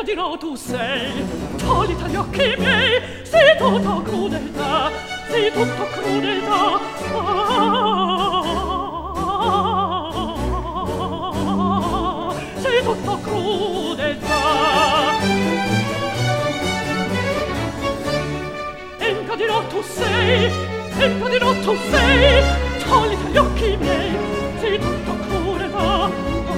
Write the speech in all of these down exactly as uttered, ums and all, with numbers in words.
dirò tu sei, tolita gli occhi miei, sei tutto crudeltà, sei tutto crudeltà. Ah, sei tutto crudeltà. Empio dirò tu sei, empio dirò tu sei, tolita gli occhi miei, sei tutto crudeltà.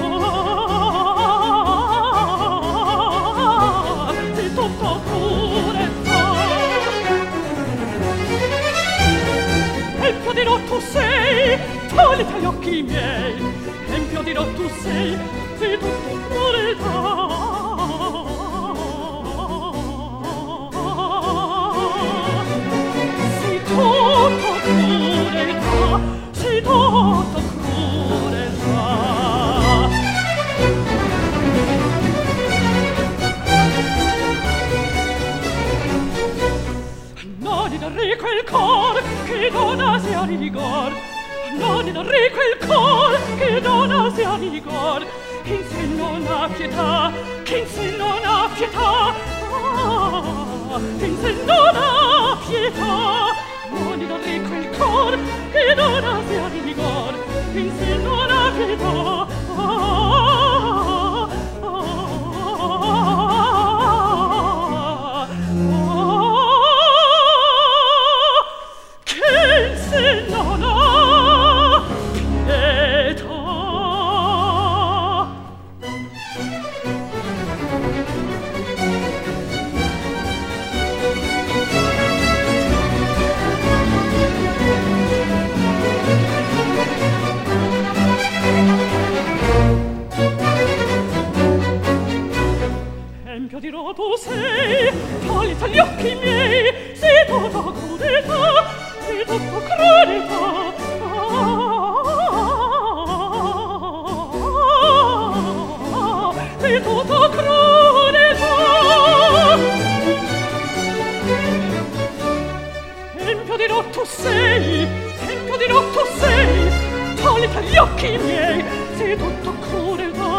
Empio dirò tu sei, tolita gli occhi miei, empio dirò tu sei, sei tutto crudeltà. Sei tutto crudeltà, sei tutto crudeltà. Non darei quel cor che dona sia rigor, non darei quel cor che dona sia rigor, che in sé non ha pietà, che in sé non ha pietà, ah, che in sé non ha pietà. Non darei quel cor che dona sia rigor, che in sé non ha pietà, ah, empio dirò tu sei, tolita gli occhi miei, sei tutto crudeltà, sei tutto crudeltà. Ah, sei tutto crudeltà. Empio dirò tu sei, empio dirò tu sei, tolita gli occhi miei, sei tutto crudeltà.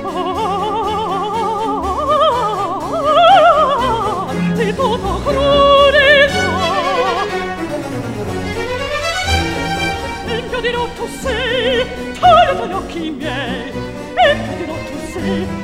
Sei tutto crudeltà. Empio dirò tu sei, tolita gli occhi miei, empio dirò tu sei,